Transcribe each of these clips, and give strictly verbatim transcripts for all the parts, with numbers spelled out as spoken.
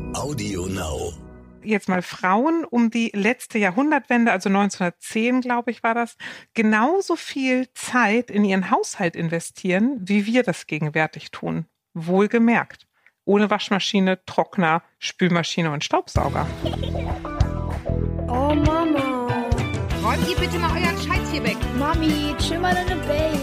Audio Now. Jetzt mal Frauen um die letzte Jahrhundertwende, also neunzehnhundertzehn, glaube ich, war das, genauso viel Zeit in ihren Haushalt investieren, wie wir das gegenwärtig tun. Wohlgemerkt. Ohne Waschmaschine, Trockner, Spülmaschine und Staubsauger. Oh Mama. Räumt ihr bitte mal euren Scheiß hier weg. Mami, chill mal deine Base.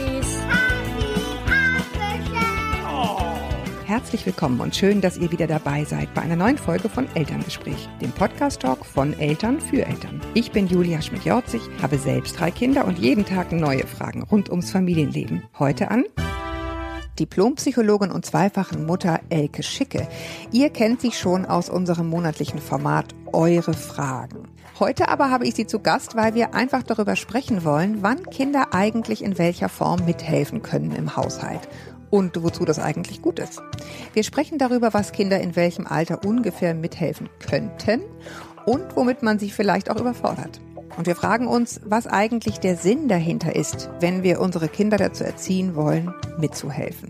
Herzlich willkommen und schön, dass ihr wieder dabei seid bei einer neuen Folge von Elterngespräch, dem Podcast-Talk von Eltern für Eltern. Ich bin Julia Schmidt-Jorzig, habe selbst drei Kinder und jeden Tag neue Fragen rund ums Familienleben. Heute an Diplompsychologin und zweifachen Mutter Elke Schicke. Ihr kennt sie schon aus unserem monatlichen Format Eure Fragen. Heute aber habe ich sie zu Gast, weil wir einfach darüber sprechen wollen, wann Kinder eigentlich in welcher Form mithelfen können im Haushalt. Und wozu das eigentlich gut ist. Wir sprechen darüber, was Kinder in welchem Alter ungefähr mithelfen könnten und womit man sie vielleicht auch überfordert. Und wir fragen uns, was eigentlich der Sinn dahinter ist, wenn wir unsere Kinder dazu erziehen wollen, mitzuhelfen.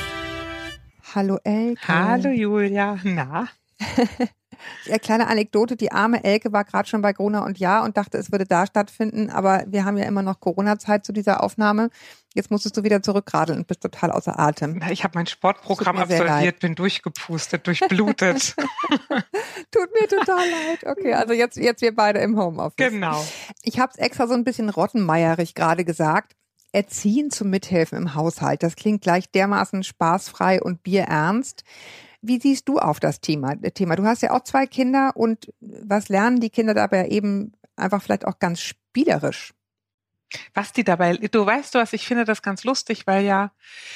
Hallo Elke. Hallo Julia. Na? Eine kleine Anekdote, die arme Elke war gerade schon bei Gruner und Jahr und dachte, es würde da stattfinden, aber wir haben ja immer noch Corona-Zeit zu dieser Aufnahme. Jetzt musstest du wieder zurückradeln und bist total außer Atem. Ich habe mein Sportprogramm absolviert, bin durchgepustet, durchblutet. Tut mir total leid. Okay, also jetzt, jetzt wir beide im Homeoffice. Genau. Ich habe es extra so ein bisschen rottenmeierig gerade gesagt. Erziehen zum Mithelfen im Haushalt, das klingt gleich dermaßen spaßfrei und bierernst. Wie siehst du auf das Thema? Thema? Du hast ja auch zwei Kinder und was lernen die Kinder dabei eben einfach vielleicht auch ganz spielerisch? Was die dabei, du weißt du was, ich finde das ganz lustig, weil ja,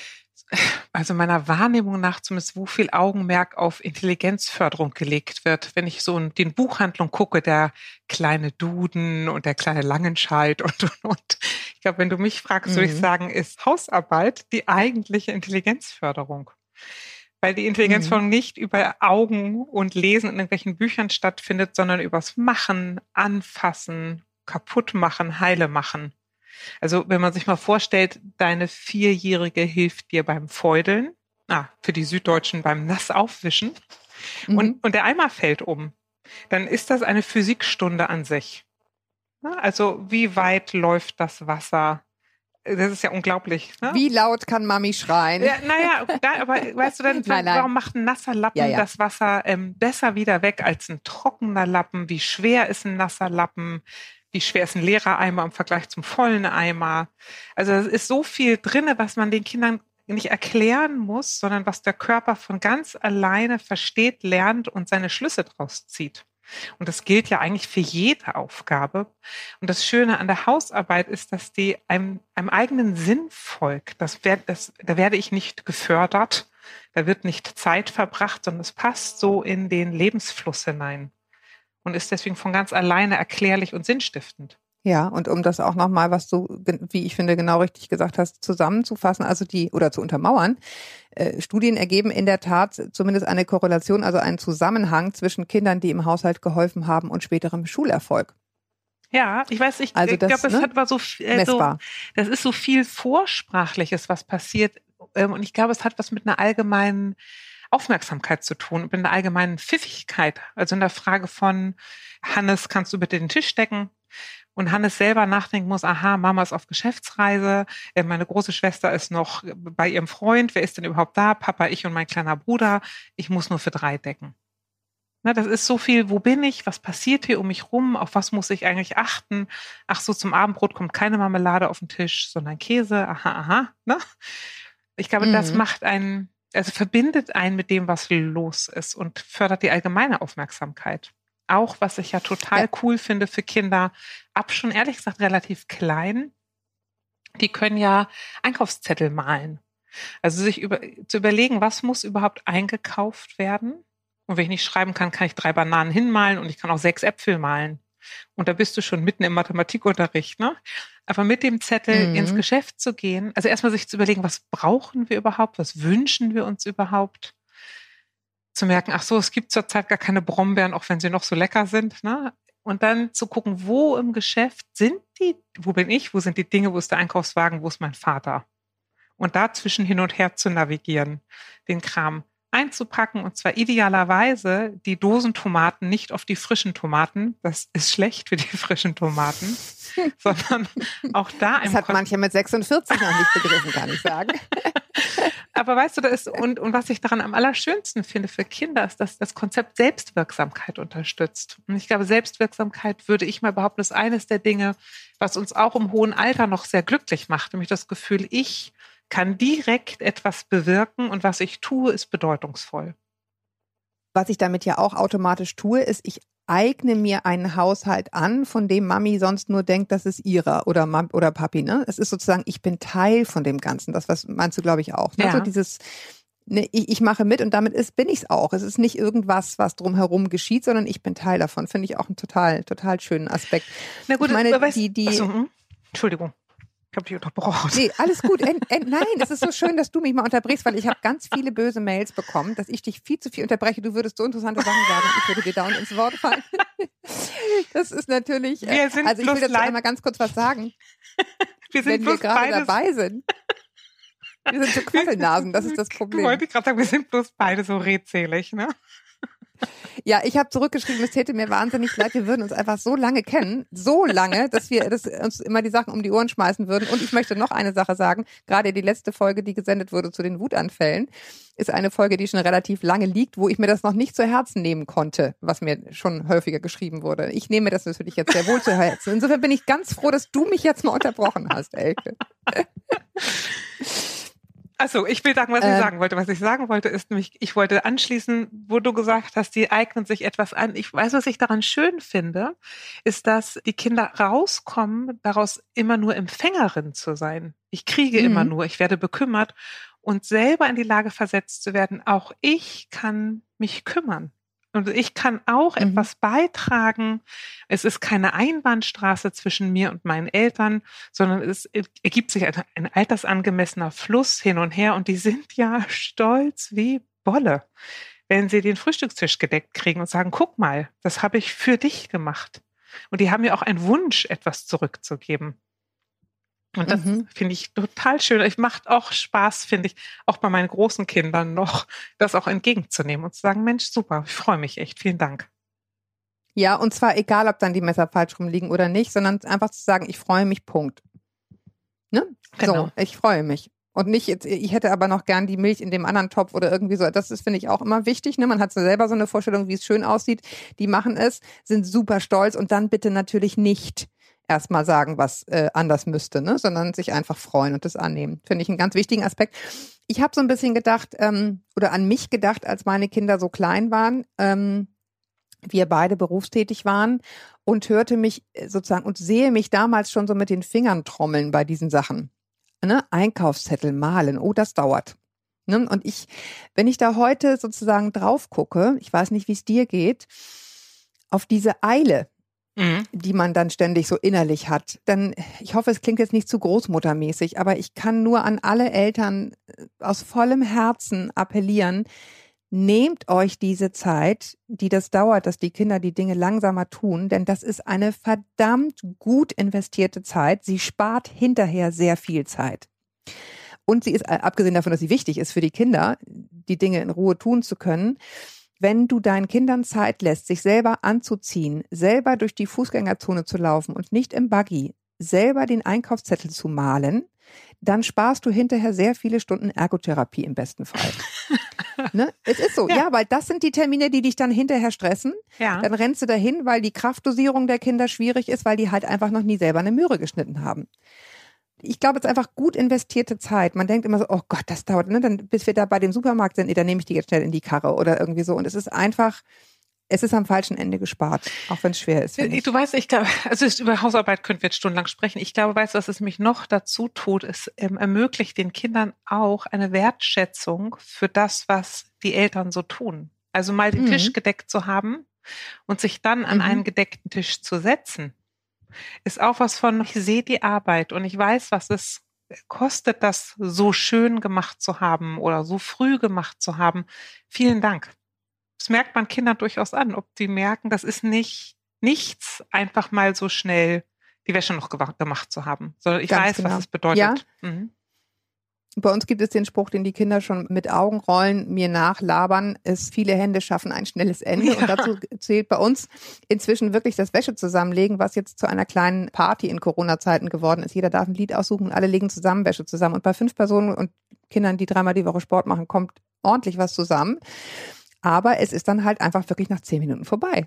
also meiner Wahrnehmung nach zumindest, wo viel Augenmerk auf Intelligenzförderung gelegt wird. Wenn ich so in den Buchhandlungen gucke, der kleine Duden und der kleine Langenscheidt und, und, und. Ich glaube, wenn du mich fragst, mhm. würde ich sagen, ist Hausarbeit die eigentliche Intelligenzförderung. Weil die Intelligenzförderung mhm. nicht über Augen und Lesen in irgendwelchen Büchern stattfindet, sondern übers Machen, Anfassen, kaputt machen, heile machen. Also wenn man sich mal vorstellt, deine Vierjährige hilft dir beim Fäudeln, ah, für die Süddeutschen beim Nassaufwischen mhm. und, und der Eimer fällt um, dann ist das eine Physikstunde an sich. Also wie weit läuft das Wasser? Das ist ja unglaublich. Ne? Wie laut kann Mami schreien? Ja, naja, da, aber weißt du, dann, nein, nein. warum macht ein nasser Lappen ja, ja. das Wasser ähm, besser wieder weg als ein trockener Lappen? Wie schwer ist ein nasser Lappen? Wie schwer ist ein leerer Eimer im Vergleich zum vollen Eimer? Also es ist so viel drinne, was man den Kindern nicht erklären muss, sondern was der Körper von ganz alleine versteht, lernt und seine Schlüsse draus zieht. Und das gilt ja eigentlich für jede Aufgabe. Und das Schöne an der Hausarbeit ist, dass die einem, einem eigenen Sinn folgt. Das werd, das, da werde ich nicht gefördert, da wird nicht Zeit verbracht, sondern es passt so in den Lebensfluss hinein und ist deswegen von ganz alleine erklärlich und sinnstiftend. Ja, und um das auch nochmal, was du, wie ich finde, genau richtig gesagt hast, zusammenzufassen, also die, oder zu untermauern, äh, Studien ergeben in der Tat zumindest eine Korrelation, also einen Zusammenhang zwischen Kindern, die im Haushalt geholfen haben und späterem Schulerfolg. Ja, ich weiß, ich, also ich glaube, es ne, hat war so, äh, so, das ist so viel Vorsprachliches, was passiert, ähm, und ich glaube, es hat was mit einer allgemeinen Aufmerksamkeit zu tun, mit einer allgemeinen Pfiffigkeit, also in der Frage von, Hannes, kannst du bitte den Tisch decken? Und Hannes selber nachdenken muss, aha, Mama ist auf Geschäftsreise, meine große Schwester ist noch bei ihrem Freund, wer ist denn überhaupt da? Papa, ich und mein kleiner Bruder, ich muss nur für drei decken. Na, das ist so viel, wo bin ich, was passiert hier um mich rum, auf was muss ich eigentlich achten? Ach so, zum Abendbrot kommt keine Marmelade auf den Tisch, sondern Käse, aha, aha. Ne? Ich glaube, mhm. das macht einen, also verbindet einen mit dem, was los ist und fördert die allgemeine Aufmerksamkeit. Auch, was ich ja total ja. cool finde für Kinder, ab schon ehrlich gesagt relativ klein, die können ja Einkaufszettel malen. Also sich über, zu überlegen, was muss überhaupt eingekauft werden. Und wenn ich nicht schreiben kann, kann ich drei Bananen hinmalen und ich kann auch sechs Äpfel malen. Und da bist du schon mitten im Mathematikunterricht, ne? Aber mit dem Zettel mhm. ins Geschäft zu gehen, also erstmal sich zu überlegen, was brauchen wir überhaupt, was wünschen wir uns überhaupt? Zu merken, ach so, es gibt zurzeit gar keine Brombeeren, auch wenn sie noch so lecker sind, ne? Und dann zu gucken, wo im Geschäft sind die, wo bin ich, wo sind die Dinge, wo ist der Einkaufswagen, wo ist mein Vater? Und dazwischen hin und her zu navigieren, den Kram einzupacken und zwar idealerweise die Dosentomaten nicht auf die frischen Tomaten. Das ist schlecht für die frischen Tomaten, sondern auch da Das im hat Kon- mancher mit sechsundvierzig noch nicht begriffen, kann ich sagen. Aber weißt du, da ist, und, und was ich daran am allerschönsten finde für Kinder, ist, dass das Konzept Selbstwirksamkeit unterstützt. Und ich glaube, Selbstwirksamkeit, würde ich mal behaupten, ist eines der Dinge, was uns auch im hohen Alter noch sehr glücklich macht. Nämlich das Gefühl, ich kann direkt etwas bewirken und was ich tue, ist bedeutungsvoll. Was ich damit ja auch automatisch tue, ist, ich eigne mir einen Haushalt an, von dem Mami sonst nur denkt, das ist ihrer oder Mam oder Papi. Ne? Es ist sozusagen, ich bin Teil von dem Ganzen. Das was meinst du, glaube ich, auch. Ne? Ja. So dieses, ne, ich, ich mache mit und damit ist, bin ich es auch. Es ist nicht irgendwas, was drumherum geschieht, sondern ich bin Teil davon. Finde ich auch einen total, total schönen Aspekt. Na gut, ich meine, aber weißt, die, die, achso, hm? Entschuldigung. Ich habe dich unterbrochen. Nee, alles gut. End, end, nein, es ist so schön, dass du mich mal unterbrichst, weil ich habe ganz viele böse Mails bekommen, dass ich dich viel zu viel unterbreche. Du würdest so interessante Sachen sagen, ich würde dir dauernd ins Wort fallen. Das ist natürlich, Wir sind also ich will bloß dazu leid- einmal ganz kurz was sagen, Wir sind wenn wir bloß gerade beides, dabei sind. Wir sind so Quasselnasen, das ist das Problem. Wollte ich gerade sagen, wir sind bloß beide so redselig, ne? Ja, ich habe zurückgeschrieben, es täte mir wahnsinnig leid, wir würden uns einfach so lange kennen, so lange, dass wir dass uns immer die Sachen um die Ohren schmeißen würden. Und ich möchte noch eine Sache sagen, gerade die letzte Folge, die gesendet wurde zu den Wutanfällen, ist eine Folge, die schon relativ lange liegt, wo ich mir das noch nicht zu Herzen nehmen konnte, was mir schon häufiger geschrieben wurde. Ich nehme das natürlich jetzt sehr wohl zu Herzen. Insofern bin ich ganz froh, dass du mich jetzt mal unterbrochen hast, Elke. Also, ich will sagen, was Ähm. ich sagen wollte. Was ich sagen wollte, ist nämlich, ich wollte anschließen, wo du gesagt hast, die eignen sich etwas an. Ich weiß, was ich daran schön finde, ist, dass die Kinder rauskommen, daraus immer nur Empfängerin zu sein. Ich kriege Mhm. immer nur, ich werde bekümmert und selber in die Lage versetzt zu werden, auch ich kann mich kümmern. Und ich kann auch Mhm. etwas beitragen. Es ist keine Einbahnstraße zwischen mir und meinen Eltern, sondern es ergibt sich ein, ein altersangemessener Fluss hin und her. Und die sind ja stolz wie Bolle, wenn sie den Frühstückstisch gedeckt kriegen und sagen, guck mal, das habe ich für dich gemacht. Und die haben ja auch einen Wunsch, etwas zurückzugeben. Und das Mhm. finde ich total schön. Es macht auch Spaß, finde ich, auch bei meinen großen Kindern noch, das auch entgegenzunehmen und zu sagen, Mensch, super, ich freue mich echt, vielen Dank. Ja, und zwar egal, ob dann die Messer falsch rumliegen oder nicht, sondern einfach zu sagen, ich freue mich, Punkt. Ne? Genau. So, ich freue mich. Und nicht jetzt, ich hätte aber noch gern die Milch in dem anderen Topf oder irgendwie so. Das ist, finde ich, auch immer wichtig. Ne? Man hat so selber so eine Vorstellung, wie es schön aussieht. Die machen es, sind super stolz und dann bitte natürlich nicht erstmal sagen, was äh, anders müsste, ne? Sondern sich einfach freuen und das annehmen. Finde ich einen ganz wichtigen Aspekt. Ich habe so ein bisschen gedacht, ähm, oder an mich gedacht, als meine Kinder so klein waren, ähm, wir beide berufstätig waren und hörte mich äh, sozusagen und sehe mich damals schon so mit den Fingern trommeln bei diesen Sachen. Ne? Einkaufszettel malen, oh, das dauert. Ne? Und ich, wenn ich da heute sozusagen drauf gucke, ich weiß nicht, wie es dir geht, auf diese Eile, Mhm. die man dann ständig so innerlich hat, dann, ich hoffe, es klingt jetzt nicht zu großmuttermäßig, aber ich kann nur an alle Eltern aus vollem Herzen appellieren, nehmt euch diese Zeit, die das dauert, dass die Kinder die Dinge langsamer tun, denn das ist eine verdammt gut investierte Zeit. Sie spart hinterher sehr viel Zeit. Und sie ist, abgesehen davon, dass sie wichtig ist für die Kinder, die Dinge in Ruhe tun zu können, wenn du deinen Kindern Zeit lässt, sich selber anzuziehen, selber durch die Fußgängerzone zu laufen und nicht im Buggy, selber den Einkaufszettel zu malen, dann sparst du hinterher sehr viele Stunden Ergotherapie im besten Fall. Ne? Es ist so, ja. ja, weil das sind die Termine, die dich dann hinterher stressen. Ja. Dann rennst du dahin, weil die Kraftdosierung der Kinder schwierig ist, weil die halt einfach noch nie selber eine Möhre geschnitten haben. Ich glaube, es ist einfach gut investierte Zeit. Man denkt immer so, oh Gott, das dauert, ne? Dann, bis wir da bei dem Supermarkt sind, nee, dann nehme ich die jetzt schnell in die Karre oder irgendwie so. Und es ist einfach, es ist am falschen Ende gespart, auch wenn es schwer ist. Du weißt, ich glaube, also über Hausarbeit könnten wir jetzt stundenlang sprechen. Ich glaube, weißt du, was es mich noch dazu tut, es ähm, ermöglicht den Kindern auch eine Wertschätzung für das, was die Eltern so tun. Also mal den Mhm. Tisch gedeckt zu haben und sich dann an Mhm. einen gedeckten Tisch zu setzen, ist auch was von, ich sehe die Arbeit und ich weiß, was es kostet, das so schön gemacht zu haben oder so früh gemacht zu haben. Vielen Dank. Das merkt man Kindern durchaus an, ob die merken, das ist nicht nichts, einfach mal so schnell die Wäsche noch gemacht zu haben, sondern ich Ganz weiß, genau. was es bedeutet. Ja. Mhm. Bei uns gibt es den Spruch, den die Kinder schon mit Augenrollen mir nachlabern, ist, viele Hände schaffen ein schnelles Ende. Ja. Und dazu zählt bei uns inzwischen wirklich das Wäsche zusammenlegen, was jetzt zu einer kleinen Party in Corona-Zeiten geworden ist. Jeder darf ein Lied aussuchen und alle legen zusammen Wäsche zusammen. Und bei fünf Personen und Kindern, die dreimal die Woche Sport machen, kommt ordentlich was zusammen. Aber es ist dann halt einfach wirklich nach zehn Minuten vorbei.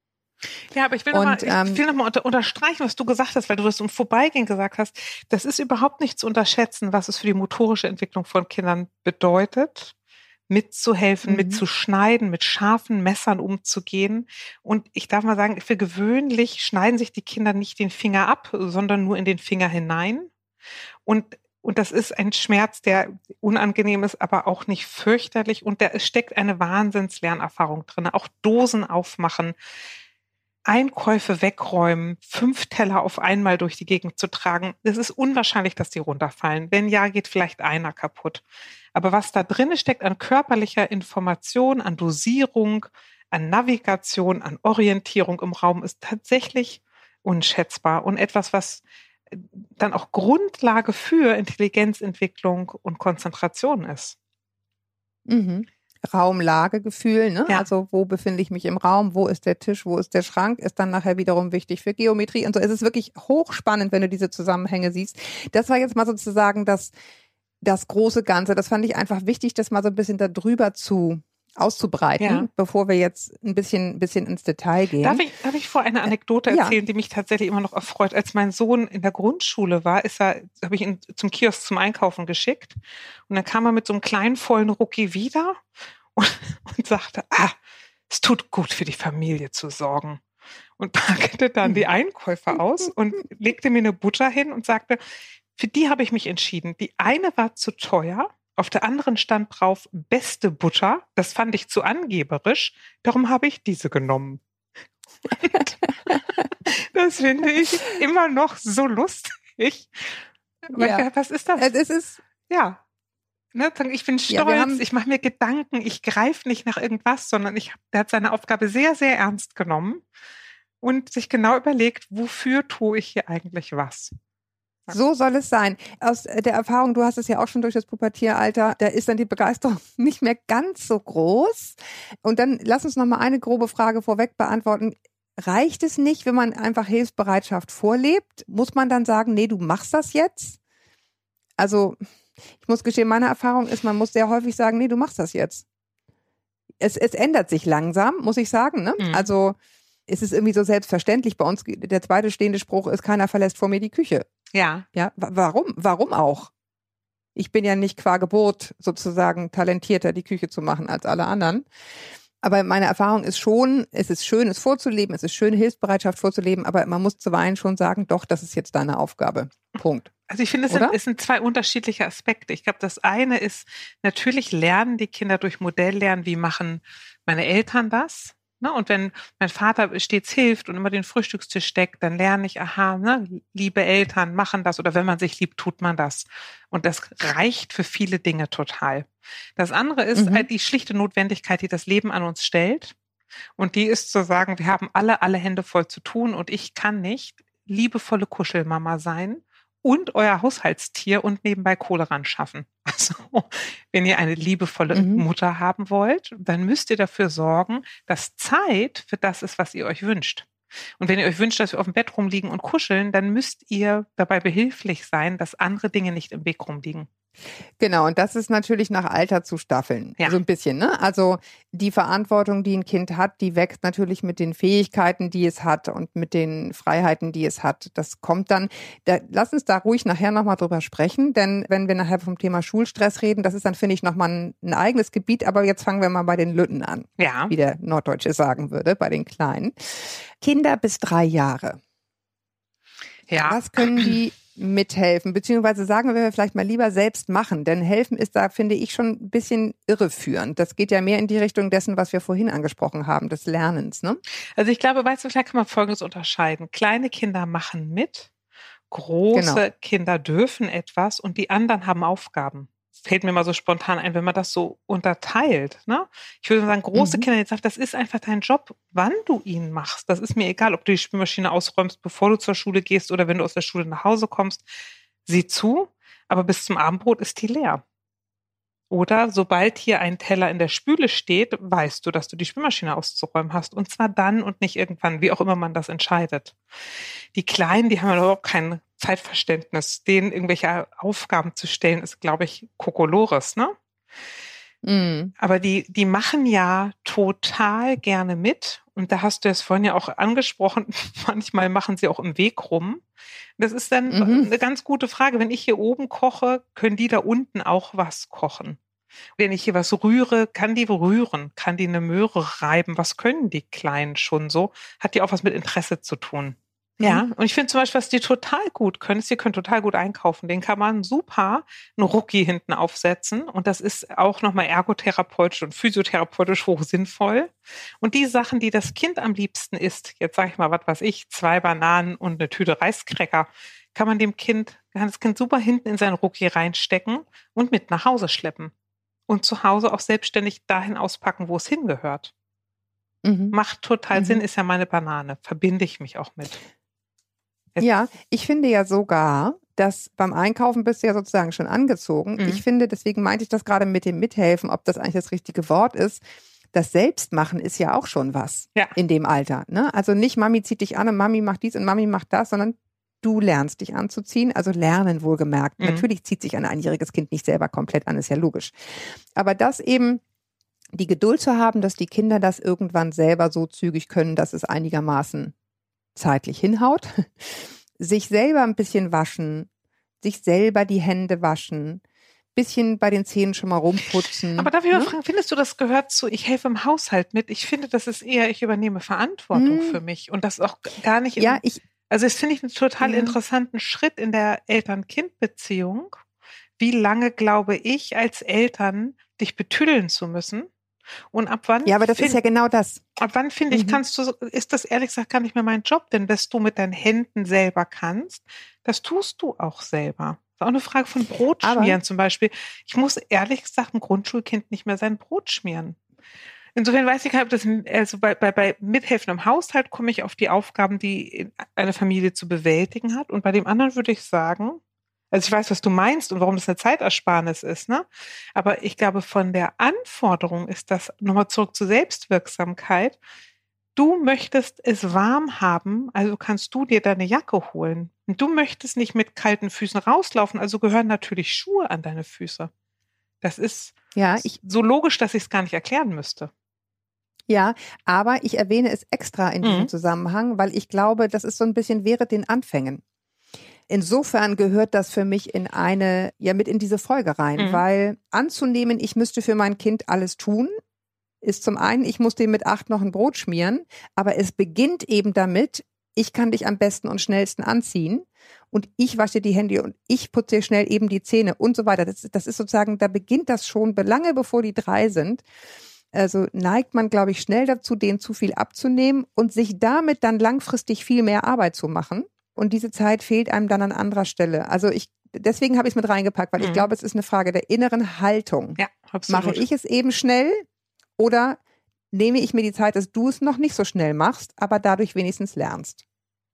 Ja, aber ich will nochmal ähm, noch mal unter, unterstreichen, was du gesagt hast, weil du das im Vorbeigehen gesagt hast. Das ist überhaupt nicht zu unterschätzen, was es für die motorische Entwicklung von Kindern bedeutet, mitzuhelfen, mhm. mitzuschneiden, mit scharfen Messern umzugehen. Und ich darf mal sagen, für gewöhnlich schneiden sich die Kinder nicht den Finger ab, sondern nur in den Finger hinein. Und Und das ist ein Schmerz, der unangenehm ist, aber auch nicht fürchterlich. Und da steckt eine Wahnsinns-Lernerfahrung drin. Auch Dosen aufmachen, Einkäufe wegräumen, fünf Teller auf einmal durch die Gegend zu tragen. Es ist unwahrscheinlich, dass die runterfallen. Wenn ja, geht vielleicht einer kaputt. Aber was da drin steckt an körperlicher Information, an Dosierung, an Navigation, an Orientierung im Raum, ist tatsächlich unschätzbar und etwas, was dann auch Grundlage für Intelligenzentwicklung und Konzentration ist. Mhm. Raumlagegefühl, ne? Ja. Also wo befinde ich mich im Raum, wo ist der Tisch, wo ist der Schrank, ist dann nachher wiederum wichtig für Geometrie und so. Es ist wirklich hochspannend, wenn du diese Zusammenhänge siehst. Das war jetzt mal sozusagen das, das große Ganze. Das fand ich einfach wichtig, das mal so ein bisschen da drüber zu auszubreiten, ja. bevor wir jetzt ein bisschen, bisschen ins Detail gehen. Darf ich, darf ich vor eine Anekdote erzählen, ja. die mich tatsächlich immer noch erfreut? Als mein Sohn in der Grundschule war, ist er, habe ich ihn zum Kiosk zum Einkaufen geschickt und dann kam er mit so einem kleinen, vollen Rucki wieder und, und sagte, ah, es tut gut für die Familie zu sorgen. Und packte dann die Einkäufe aus und legte mir eine Butter hin und sagte, für die habe ich mich entschieden. Die eine war zu teuer, auf der anderen stand drauf, beste Butter. Das fand ich zu angeberisch. Darum habe ich diese genommen. Und das finde ich immer noch so lustig. Ja. Was ist das? Es ist, ja. Ne, ich bin stolz, ja, haben, ich mache mir Gedanken, ich greife nicht nach irgendwas, sondern ich, der hat seine Aufgabe sehr, sehr ernst genommen und sich genau überlegt, wofür tue ich hier eigentlich was. So soll es sein. Aus der Erfahrung, du hast es ja auch schon durch das Pubertieralter, da ist dann die Begeisterung nicht mehr ganz so groß. Und dann lass uns noch mal eine grobe Frage vorweg beantworten. Reicht es nicht, wenn man einfach Hilfsbereitschaft vorlebt? Muss man dann sagen, nee, du machst das jetzt? Also ich muss gestehen, meine Erfahrung ist, man muss sehr häufig sagen, nee, du machst das jetzt. Es, es ändert sich langsam, muss ich sagen. Ne? Mhm. Also es ist irgendwie so selbstverständlich. Bei uns, der zweite stehende Spruch ist, keiner verlässt vor mir die Küche. Ja. Ja, warum? Warum auch? Ich bin ja nicht qua Geburt sozusagen talentierter, die Küche zu machen als alle anderen. Aber meine Erfahrung ist schon, es ist schön, es vorzuleben, es ist schön, Hilfsbereitschaft vorzuleben, aber man muss zuweilen schon sagen, doch, das ist jetzt deine Aufgabe. Punkt. Also ich finde, es sind, es sind zwei unterschiedliche Aspekte. Ich glaube, das eine ist, natürlich lernen die Kinder durch Modelllernen, wie machen meine Eltern das? Ne, und wenn mein Vater stets hilft und immer den Frühstückstisch deckt, dann lerne ich, aha, ne, liebe Eltern machen das oder wenn man sich liebt, tut man das. Und das reicht für viele Dinge total. Das andere ist mhm. die schlichte Notwendigkeit, die das Leben an uns stellt. Und die ist zu sagen, wir haben alle, alle Hände voll zu tun und ich kann nicht liebevolle Kuschelmama sein und euer Haushaltstier und nebenbei Kohle ran schaffen. Also, wenn ihr eine liebevolle mhm. Mutter haben wollt, dann müsst ihr dafür sorgen, dass Zeit für das ist, was ihr euch wünscht. Und wenn ihr euch wünscht, dass wir auf dem Bett rumliegen und kuscheln, dann müsst ihr dabei behilflich sein, dass andere Dinge nicht im Weg rumliegen. Genau, und das ist natürlich nach Alter zu staffeln, ja. so ein bisschen, ne? Also die Verantwortung, die ein Kind hat, die wächst natürlich mit den Fähigkeiten, die es hat und mit den Freiheiten, die es hat. Das kommt dann, da, lass uns da ruhig nachher nochmal drüber sprechen, denn wenn wir nachher vom Thema Schulstress reden, das ist dann, finde ich, nochmal ein, ein eigenes Gebiet, aber jetzt fangen wir mal bei den Lütten an, ja. wie der Norddeutsche sagen würde, bei den Kleinen. Kinder bis drei Jahre. Ja. Was können die mithelfen, beziehungsweise sagen wir vielleicht mal lieber selbst machen, denn helfen ist da, finde ich, schon ein bisschen irreführend. Das geht ja mehr in die Richtung dessen, was wir vorhin angesprochen haben, des Lernens, ne? Also ich glaube, weißt du, vielleicht kann man Folgendes unterscheiden. Kleine Kinder machen mit, große genau. Kinder dürfen etwas und die anderen haben Aufgaben. Fällt mir mal so spontan ein, wenn man das so unterteilt. Ne? Ich würde sagen, große mhm. Kinder, jetzt sagt, das ist einfach dein Job, wann du ihn machst. Das ist mir egal, ob du die Spülmaschine ausräumst, bevor du zur Schule gehst oder wenn du aus der Schule nach Hause kommst. Sieh zu. aber bis zum Abendbrot ist die leer. Oder sobald hier ein Teller in der Spüle steht, weißt du, dass du die Spülmaschine auszuräumen hast. Und zwar dann und nicht irgendwann, wie auch immer man das entscheidet. Die Kleinen, die haben ja überhaupt kein Zeitverständnis. Denen irgendwelche Aufgaben zu stellen, ist, glaube ich, Kokolores, ne? Mhm. Aber die, die machen ja total gerne mit. Und da hast du es vorhin ja auch angesprochen. Manchmal machen sie auch im Weg rum. Das ist dann Mhm. eine ganz gute Frage. Wenn ich hier oben koche, können die da unten auch was kochen? Wenn ich hier was rühre, kann die rühren? Kann die eine Möhre reiben? Was können die Kleinen schon so? Hat die auch was mit Interesse zu tun? Ja, und ich finde zum Beispiel, was die total gut können, ist, die können total gut einkaufen. Den kann man super einen Rucki hinten aufsetzen. Und das ist auch nochmal ergotherapeutisch und physiotherapeutisch hoch sinnvoll. Und die Sachen, die das Kind am liebsten isst, jetzt sage ich mal, was weiß ich, zwei Bananen und eine Tüte Reiskräcker, kann man dem Kind, kann das Kind super hinten in seinen Rucki reinstecken und mit nach Hause schleppen. Und zu Hause auch selbstständig dahin auspacken, wo es hingehört. Mhm. Macht total Mhm. Sinn, ist ja meine Banane. Verbinde ich mich auch mit. Jetzt- Ja, ich finde ja sogar, dass beim Einkaufen bist du ja sozusagen schon angezogen. Mhm. Ich finde, deswegen meinte ich das gerade mit dem Mithelfen, ob das eigentlich das richtige Wort ist. Das Selbstmachen ist ja auch schon was Ja. in dem Alter. Ne? Also nicht Mami zieht dich an und Mami macht dies und Mami macht das, sondern du lernst dich anzuziehen. Also lernen wohlgemerkt. Mhm. Natürlich zieht sich ein einjähriges Kind nicht selber komplett an, ist ja logisch. Aber das eben die Geduld zu haben, dass die Kinder das irgendwann selber so zügig können, dass es einigermaßen zeitlich hinhaut, sich selber ein bisschen waschen, sich selber die Hände waschen, bisschen bei den Zähnen schon mal rumputzen. Aber darf ich mal ne? fragen, findest du, das gehört zu, ich helfe im Haushalt mit? Ich finde, das ist eher, ich übernehme Verantwortung Hm. für mich und das auch gar nicht in, Ja, ich, also das finde ich einen total Ja. interessanten Schritt in der Eltern-Kind-Beziehung. Wie lange glaube ich als Eltern, dich betüdeln zu müssen? Und ab wann? ja, aber das find- ist ja genau das. Ab wann finde ich, Mhm. kannst du, ist das ehrlich gesagt gar nicht mehr mein Job, denn was du mit deinen Händen selber kannst, das tust du auch selber. Das ist auch eine Frage von Brotschmieren Aber- zum Beispiel. Ich muss ehrlich gesagt ein Grundschulkind nicht mehr sein Brot schmieren. Insofern weiß ich gar nicht, ob das, also bei, bei, bei Mithelfen im Haushalt komme ich auf die Aufgaben, die eine Familie zu bewältigen hat. Und bei dem anderen würde ich sagen, also ich weiß, was du meinst und warum das eine Zeitersparnis ist, ne? Aber ich glaube, von der Anforderung ist das, nochmal zurück zur Selbstwirksamkeit. Du möchtest es warm haben, also kannst du dir deine Jacke holen. Und du möchtest nicht mit kalten Füßen rauslaufen, also gehören natürlich Schuhe an deine Füße. Das ist Ja, ich, so logisch, dass ich es gar nicht erklären müsste. ja, aber ich erwähne es extra in diesem Mhm. Zusammenhang, weil ich glaube, das ist so ein bisschen während den Anfängen. Insofern gehört das für mich in eine, ja, mit in diese Folge rein, Mhm. weil anzunehmen, ich müsste für mein Kind alles tun, ist zum einen, ich muss dem mit acht noch ein Brot schmieren, aber es beginnt eben damit, ich kann dich am besten und schnellsten anziehen und ich wasche die Hände und ich putze dir schnell eben die Zähne und so weiter. Das, das ist sozusagen, da beginnt das schon lange bevor die drei sind. Also neigt man, glaube ich, schnell dazu, denen zu viel abzunehmen und sich damit dann langfristig viel mehr Arbeit zu machen. Und diese Zeit fehlt einem dann an anderer Stelle. Also ich, deswegen habe ich es mit reingepackt, weil Mhm. ich glaube, es ist eine Frage der inneren Haltung. Ja, absolut. Mache ich es eben schnell oder nehme ich mir die Zeit, dass du es noch nicht so schnell machst, aber dadurch wenigstens lernst?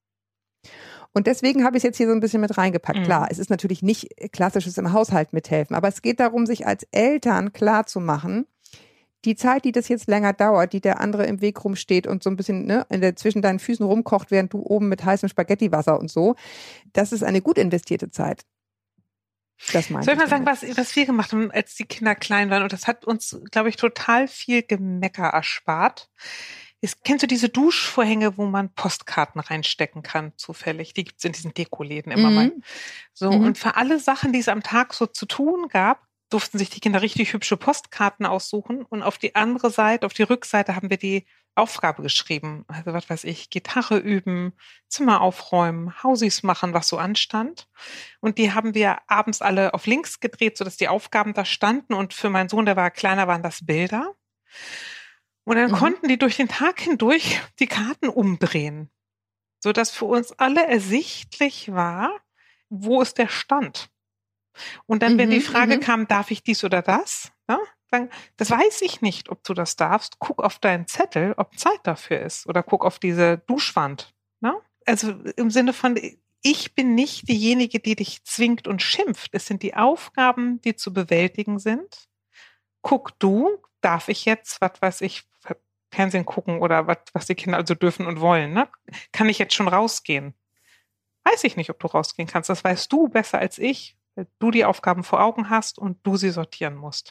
Und deswegen habe ich es jetzt hier so ein bisschen mit reingepackt. Mhm. Klar, es ist natürlich nicht klassisches im Haushalt mithelfen, aber es geht darum, sich als Eltern klar zu machen, die Zeit, die das jetzt länger dauert, die der andere im Weg rumsteht und so ein bisschen ne, in der, zwischen deinen Füßen rumkocht, während du oben mit heißem Spaghettiwasser und so, das ist eine gut investierte Zeit. Das meine Soll ich mal ich sagen, damit. was, was wir gemacht haben, als die Kinder klein waren? Und das hat uns, glaube ich, total viel Gemecker erspart. Ist, kennst du diese Duschvorhänge, wo man Postkarten reinstecken kann, zufällig? Die gibt's in diesen Dekoläden immer Mhm. mal. So, Mhm. und für alle Sachen, die es am Tag so zu tun gab, durften sich die Kinder richtig hübsche Postkarten aussuchen. Und auf die andere Seite, auf die Rückseite haben wir die Aufgabe geschrieben. Also was weiß ich, Gitarre üben, Zimmer aufräumen, Hausis machen, was so anstand. Und die haben wir abends alle auf links gedreht, sodass die Aufgaben da standen. Und für meinen Sohn, der war kleiner, waren das Bilder. Und dann Mhm. konnten die durch den Tag hindurch die Karten umdrehen, sodass für uns alle ersichtlich war, wo ist der Stand. Und dann, wenn Mhm, die Frage mhm. kam, darf ich dies oder das? Ja, dann, das weiß ich nicht, ob du das darfst. Guck auf deinen Zettel, ob Zeit dafür ist. Oder guck auf diese Duschwand. Ne? Also im Sinne von, ich bin nicht diejenige, die dich zwingt und schimpft. Es sind die Aufgaben, die zu bewältigen sind. Guck du, darf ich jetzt, was weiß ich, Fernsehen gucken oder was, was die Kinder also dürfen und wollen, ne? Kann ich jetzt schon rausgehen? Weiß ich nicht, ob du rausgehen kannst. Das weißt du besser als ich, weil du die Aufgaben vor Augen hast und du sie sortieren musst.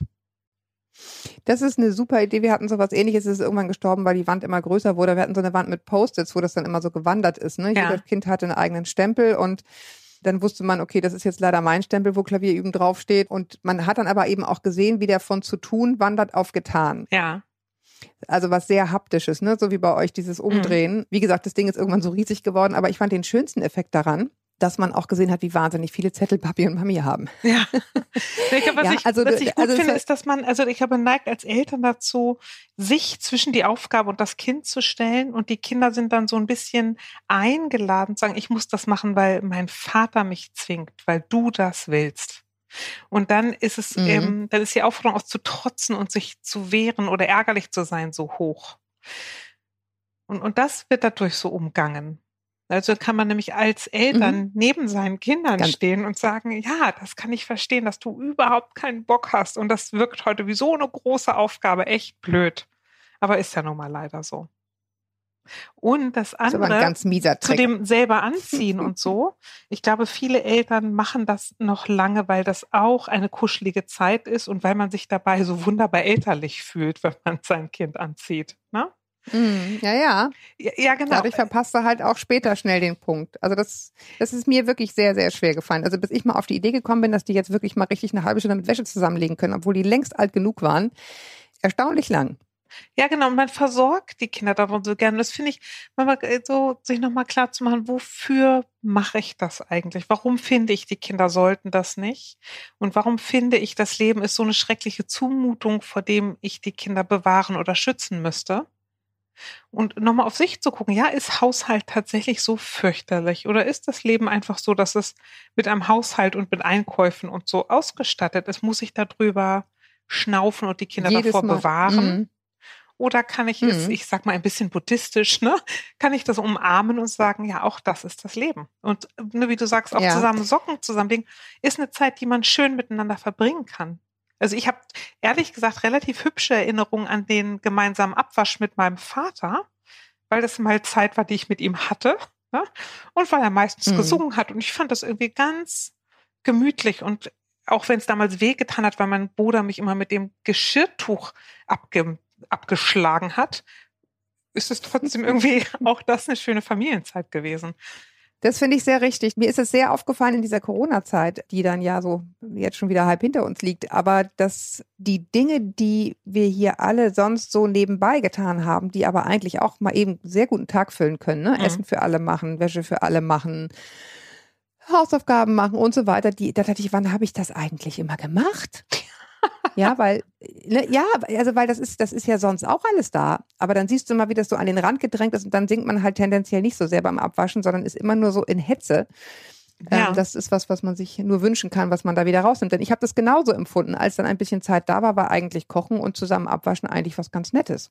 Das ist eine super Idee. Wir hatten sowas Ähnliches, es ist irgendwann gestorben, weil die Wand immer größer wurde. Wir hatten so eine Wand mit Post-its, wo das dann immer so gewandert ist. Ne? Ja. Jedes Kind hatte einen eigenen Stempel und dann wusste man, okay, das ist jetzt leider mein Stempel, wo Klavierüben draufsteht. Und man hat dann aber eben auch gesehen, wie der von zu tun wandert auf getan. Ja. Also was sehr haptisches, ne? So wie bei euch dieses Umdrehen. Mhm. Wie gesagt, das Ding ist irgendwann so riesig geworden, aber ich fand den schönsten Effekt daran, dass man auch gesehen hat, wie wahnsinnig viele Zettel Papi und Mami haben. Ja. Ich glaube, was, ja, ich, also, was ich gut also finde, ist, dass man, also ich habe neigt als Eltern dazu, sich zwischen die Aufgabe und das Kind zu stellen und die Kinder sind dann so ein bisschen eingeladen, zu sagen, ich muss das machen, weil mein Vater mich zwingt, weil du das willst. Und dann ist es, mhm. ähm, dann ist die Aufforderung auch zu trotzen und sich zu wehren oder ärgerlich zu sein so hoch. Und, und das wird dadurch so umgangen. Also kann man nämlich als Eltern mhm. neben seinen Kindern Ganz stehen und sagen, ja, das kann ich verstehen, dass du überhaupt keinen Bock hast und das wirkt heute wie so eine große Aufgabe, echt blöd. Aber ist ja nun mal leider so. Und das andere, das ist aber ein ganz mieser Trick. Zu dem selber anziehen und so. Ich glaube, viele Eltern machen das noch lange, weil das auch eine kuschelige Zeit ist und weil man sich dabei so wunderbar elterlich fühlt, wenn man sein Kind anzieht. Ne? Mm, ja, ja. ja. Ja, genau. Dadurch verpasst du halt auch später schnell den Punkt. Also das, das ist mir wirklich sehr, sehr schwer gefallen. Also bis ich mal auf die Idee gekommen bin, dass die jetzt wirklich mal richtig eine halbe Stunde mit Wäsche zusammenlegen können, obwohl die längst alt genug waren. Erstaunlich lang. Ja, genau. Und man versorgt die Kinder davon so gerne. Das finde ich, mal so, sich nochmal klar zu machen, wofür mache ich das eigentlich? Warum finde ich, die Kinder sollten das nicht? Und warum finde ich, das Leben ist so eine schreckliche Zumutung, vor dem ich die Kinder bewahren oder schützen müsste? Und nochmal auf sich zu gucken, ja, ist Haushalt tatsächlich so fürchterlich? Oder ist das Leben einfach so, dass es mit einem Haushalt und mit Einkäufen und so ausgestattet ist? Muss ich darüber schnaufen und die Kinder Jedes davor Mal. bewahren? Mhm. Oder kann ich mhm. es, ich sag mal ein bisschen buddhistisch, ne, kann ich das umarmen und sagen, ja, auch das ist das Leben. Und ne, wie du sagst, auch ja. zusammen Socken zusammenlegen, ist eine Zeit, die man schön miteinander verbringen kann. Also ich habe ehrlich gesagt relativ hübsche Erinnerungen an den gemeinsamen Abwasch mit meinem Vater, weil das mal Zeit war, die ich mit ihm hatte, ne? Und weil er meistens mhm. gesungen hat. Und ich fand das irgendwie ganz gemütlich. Und auch wenn es damals wehgetan hat, weil mein Bruder mich immer mit dem Geschirrtuch abge abgeschlagen hat, ist es trotzdem irgendwie auch das eine schöne Familienzeit gewesen. Das finde ich sehr richtig. Mir ist es sehr aufgefallen in dieser Corona-Zeit, die dann ja so jetzt schon wieder halb hinter uns liegt, aber dass die Dinge, die wir hier alle sonst so nebenbei getan haben, die aber eigentlich auch mal eben sehr guten Tag füllen können, ne? Mhm. Essen für alle machen, Wäsche für alle machen, Hausaufgaben machen und so weiter, die, da dachte ich, wann habe ich das eigentlich immer gemacht? Ja, weil, ne, ja, also weil das ist, das ist ja sonst auch alles da. Aber dann siehst du mal, wie das so an den Rand gedrängt ist und dann sinkt man halt tendenziell nicht so sehr beim Abwaschen, sondern ist immer nur so in Hetze. Ja. Ähm, das ist was, was man sich nur wünschen kann, was man da wieder rausnimmt. Denn ich habe das genauso empfunden, als dann ein bisschen Zeit da war, war eigentlich Kochen und zusammen abwaschen eigentlich was ganz Nettes.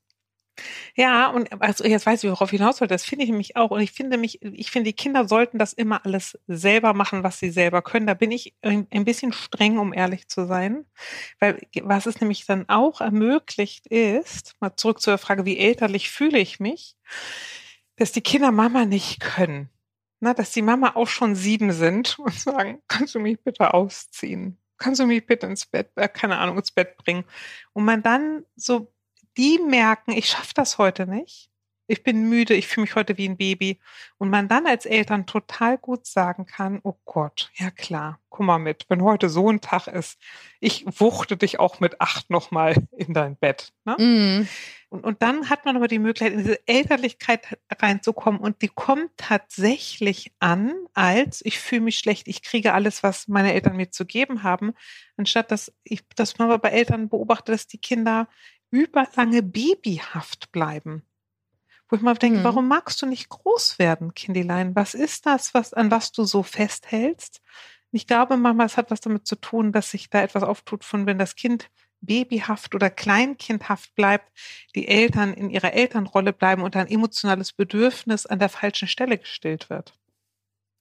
Ja, und also jetzt weiß ich, worauf ich hinaus wollte. Das finde ich nämlich auch. Und ich finde mich, ich finde, die Kinder sollten das immer alles selber machen, was sie selber können. Da bin ich ein, ein bisschen streng, um ehrlich zu sein. Weil was es nämlich dann auch ermöglicht ist, mal zurück zur Frage, wie elterlich fühle ich mich, dass die Kinder Mama nicht können. Na, dass die Mama auch schon sieben sind und sagen, kannst du mich bitte ausziehen? Kannst du mich bitte ins Bett, äh, keine Ahnung, ins Bett bringen? Und man dann so die merken, ich schaffe das heute nicht. Ich bin müde, ich fühle mich heute wie ein Baby. Und man dann als Eltern total gut sagen kann, oh Gott, ja klar, komm mal mit, wenn heute so ein Tag ist, ich wuchte dich auch mit acht nochmal in dein Bett. Ne? Mm. Und, und dann hat man aber die Möglichkeit, in diese Elterlichkeit reinzukommen und die kommt tatsächlich an, als ich fühle mich schlecht, ich kriege alles, was meine Eltern mir zu geben haben, anstatt dass ich, dass man aber bei Eltern beobachtet, dass die Kinder überlange babyhaft bleiben. Wo ich mal denke, hm. warum magst du nicht groß werden, Kindelein? Was ist das, was, an was du so festhältst? Und ich glaube, Mama, es hat was damit zu tun, dass sich da etwas auftut von, wenn das Kind babyhaft oder kleinkindhaft bleibt, die Eltern in ihrer Elternrolle bleiben und ein emotionales Bedürfnis an der falschen Stelle gestillt wird.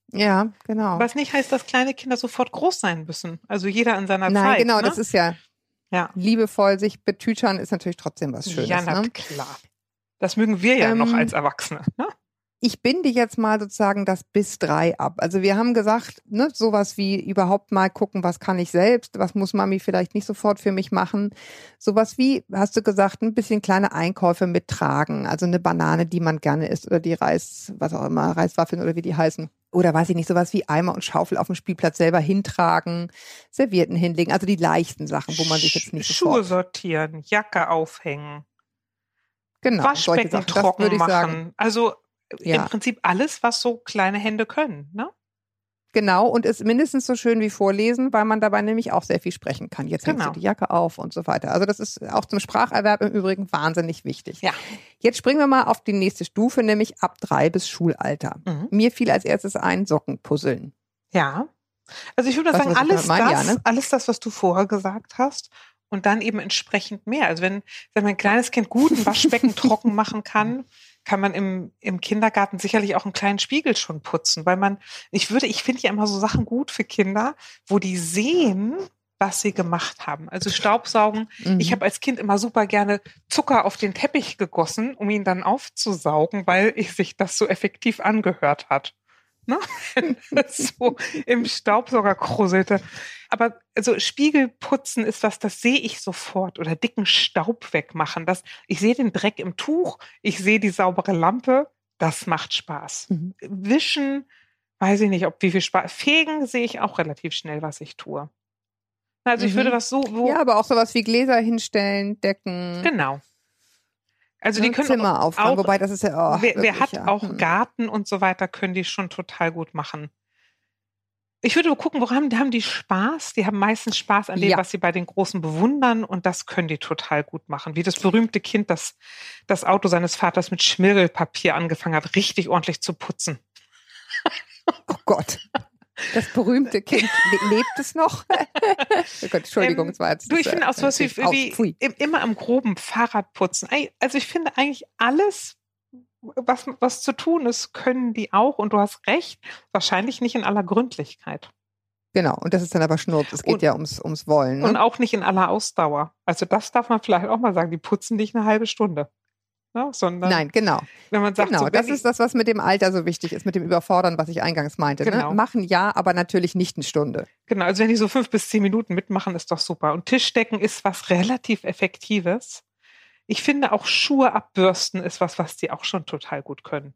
Ja, genau. Was nicht heißt, dass kleine Kinder sofort groß sein müssen. Also jeder in seiner Nein, Zeit. genau, ne? das ist ja, ja liebevoll sich betütern ist natürlich trotzdem was Schönes. Ja, na ne? klar. Das mögen wir ja Ähm, noch als Erwachsene. Ne? Ich binde jetzt mal sozusagen das bis drei ab. Also wir haben gesagt, ne, sowas wie überhaupt mal gucken, was kann ich selbst, was muss Mami vielleicht nicht sofort für mich machen. Sowas wie, hast du gesagt, ein bisschen kleine Einkäufe mittragen. Also eine Banane, die man gerne isst oder die Reis, was auch immer, Reiswaffeln oder wie die heißen. Oder weiß ich nicht, sowas wie Eimer und Schaufel auf dem Spielplatz selber hintragen, Servietten hinlegen. Also die leichten Sachen, wo man sich jetzt nicht Schuhe sofort... sortieren, Jacke aufhängen, Genau, solche Waschbecken Sachen. Das trocken würde ich machen. sagen. Also Ja. im Prinzip alles, was so kleine Hände können. Ne? Genau, und ist mindestens so schön wie vorlesen, weil man dabei nämlich auch sehr viel sprechen kann. Jetzt hängst Genau. du die Jacke auf und so weiter. Also das ist auch zum Spracherwerb im Übrigen wahnsinnig wichtig. Ja. Jetzt springen wir mal auf die nächste Stufe, nämlich ab drei bis Schulalter. Mhm. Mir fiel als erstes ein Sockenpuzzeln. Ja. Also ich würde Weißt sagen, du, was ich alles damit meine? das, Ja, ne? alles das, was du vorher gesagt hast und dann eben entsprechend mehr. Also wenn, wenn mein kleines Kind gut ein Waschbecken trocken machen kann, kann man im, im Kindergarten sicherlich auch einen kleinen Spiegel schon putzen, weil man, ich würde, ich finde ja immer so Sachen gut für Kinder, wo die sehen, was sie gemacht haben. Also Staubsaugen. Mhm. Ich habe als Kind immer super gerne Zucker auf den Teppich gegossen, um ihn dann aufzusaugen, weil ich sich das so effektiv angehört hat. Ne? Wenn das so im Staubsauger krusselte. Aber also Spiegelputzen ist was, das sehe ich sofort. Oder dicken Staub wegmachen. Das, ich sehe den Dreck im Tuch, ich sehe die saubere Lampe. Das macht Spaß. Mhm. Wischen, weiß ich nicht, ob wie viel Spaß. Fegen sehe ich auch relativ schnell, was ich tue. Also ich Mhm. würde das so, wo, Ja, aber auch sowas wie Gläser hinstellen, Decken, genau. Also ne, die können Zimmer aufräumen. auch, Wobei das ist ja, oh, wer, wer wirklich, hat ja. auch Hm. Garten und so weiter, können die schon total gut machen. Ich würde gucken, woran haben die Spaß? Die haben meistens Spaß an dem, Ja. was sie bei den Großen bewundern, und das können die total gut machen. Wie das berühmte Kind, das das Auto seines Vaters mit Schmirgelpapier angefangen hat, richtig ordentlich zu putzen. Oh Gott. Das berühmte Kind, le- lebt es noch? Oh Gott, Entschuldigung, Ähm, es war jetzt... Du, ich finde auch sowas wie, aus, wie pfui. im, immer am groben Fahrradputzen. Ey, Also ich finde eigentlich alles, was, was zu tun ist, können die auch. Und du hast recht, wahrscheinlich nicht in aller Gründlichkeit. Genau, und das ist dann aber Schnurz. Es geht Und- ja ums, ums Wollen. Ne? Und auch nicht in aller Ausdauer. Also das darf man vielleicht auch mal sagen, die putzen nicht eine halbe Stunde. Ne? Sondern Nein, genau. wenn man sagt, Genau, so, das wenn ist das, was mit dem Alter so wichtig ist, mit dem Überfordern, was ich eingangs meinte. Genau. Ne? Machen ja, aber natürlich nicht eine Stunde. Genau, also wenn die so fünf bis zehn Minuten mitmachen, ist doch super. Und Tischdecken ist was relativ Effektives. Ich finde auch Schuhe abbürsten ist was, was die auch schon total gut können.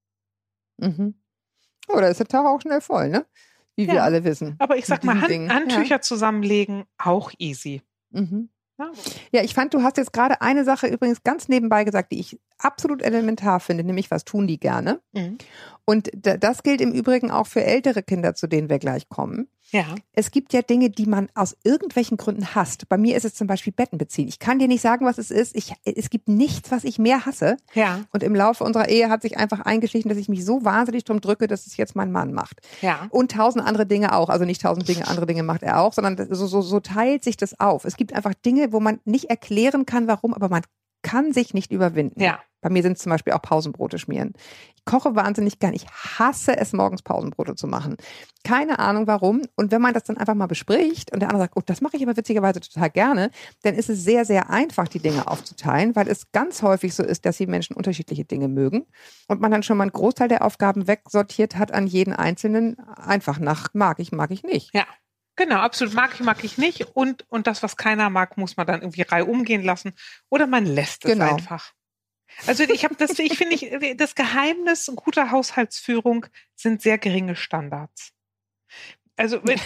Mhm. Oh, da ist der Tag auch schnell voll, ne? Wie wir Ja. alle wissen. Aber ich sag Mit mal, diesen Hand, Dingen. Handtücher zusammenlegen, auch easy. Mhm. Ja. Ja, ich fand, du hast jetzt gerade eine Sache übrigens ganz nebenbei gesagt, die ich absolut elementar finde, nämlich was tun die gerne. Mhm. Und da- das gilt im Übrigen auch für ältere Kinder, zu denen wir gleich kommen. Ja. Es gibt ja Dinge, die man aus irgendwelchen Gründen hasst. Bei mir ist es zum Beispiel Betten beziehen. Ich kann dir nicht sagen, was es ist. Ich, es gibt nichts, was ich mehr hasse. Ja. Und im Laufe unserer Ehe hat sich einfach eingeschlichen, dass ich mich so wahnsinnig drum drücke, dass es jetzt mein Mann macht. Ja. Und tausend andere Dinge auch. Also nicht tausend Dinge, andere Dinge macht er auch, sondern das, so, so, so teilt sich das auf. Es gibt einfach Dinge, wo man nicht erklären kann, warum, aber man kann sich nicht überwinden. Ja. Bei mir sind es zum Beispiel auch Pausenbrote schmieren. Ich koche wahnsinnig gern. Ich hasse es, morgens Pausenbrote zu machen. Keine Ahnung warum. Und wenn man das dann einfach mal bespricht und der andere sagt, oh, das mache ich aber witzigerweise total gerne, dann ist es sehr, sehr einfach, die Dinge aufzuteilen, weil es ganz häufig so ist, dass die Menschen unterschiedliche Dinge mögen und man dann schon mal einen Großteil der Aufgaben wegsortiert hat an jeden Einzelnen, einfach nach mag ich, mag ich nicht. Ja. Genau, absolut. Mag ich, mag ich nicht. Und, und das, was keiner mag, muss man dann irgendwie reihum umgehen lassen. Oder man lässt es Genau. einfach. Also ich habe das, ich finde, ich, das Geheimnis guter Haushaltsführung sind sehr geringe Standards. Also wenn,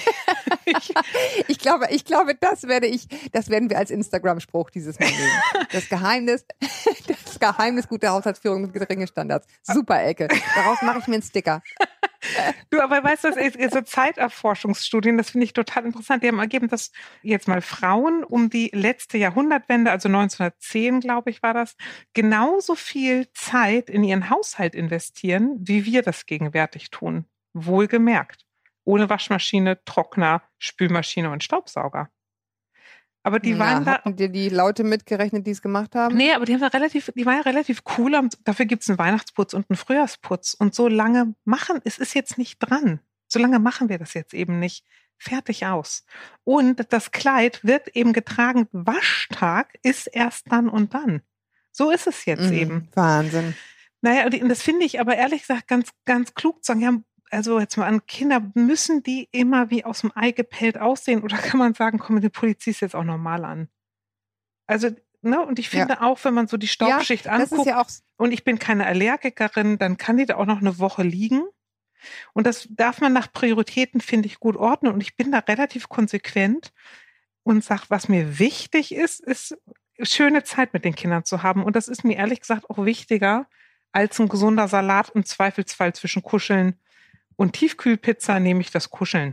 ich, Ich glaube, ich glaube, das werde ich, das werden wir als Instagram-Spruch dieses Mal nehmen. Das Geheimnis, das Geheimnis guter Haushaltsführung mit geringen Standards. Super Ecke. Daraus mache ich mir einen Sticker. du, aber weißt du, so Zeiterforschungsstudien, das finde ich total interessant. Die haben ergeben, dass jetzt mal Frauen um die letzte Jahrhundertwende, also neunzehnhundertzehn, glaube ich, war das, genauso viel Zeit in ihren Haushalt investieren, wie wir das gegenwärtig tun. Wohlgemerkt. Ohne Waschmaschine, Trockner, Spülmaschine und Staubsauger. Aber die Na, waren da. hatten dir die Leute mitgerechnet, die es gemacht haben? Nee, aber die haben da relativ, die waren ja relativ cool. Und dafür gibt's einen Weihnachtsputz und einen Frühjahrsputz. Und so lange machen, es ist jetzt nicht dran. So lange machen wir das jetzt eben nicht. Fertig aus. Und das Kleid wird eben getragen. Waschtag ist erst dann und dann. So ist es jetzt Mhm, eben. Wahnsinn. Naja, und das finde ich aber ehrlich gesagt ganz, ganz klug zu sagen, ja, also jetzt mal an Kinder, müssen die immer wie aus dem Ei gepellt aussehen oder kann man sagen, komm, die Polizei ist jetzt auch normal an? Also, ne, und ich finde Ja. auch, wenn man so die Staubschicht Ja, das anguckt ist ja auch, und ich bin keine Allergikerin, dann kann die da auch noch eine Woche liegen. Und das darf man nach Prioritäten, finde ich, gut ordnen. Und ich bin da relativ konsequent und sage, was mir wichtig ist, ist schöne Zeit mit den Kindern zu haben. Und das ist mir ehrlich gesagt auch wichtiger als ein gesunder Salat, im Zweifelsfall zwischen Kuscheln und Tiefkühlpizza nehme ich das Kuscheln.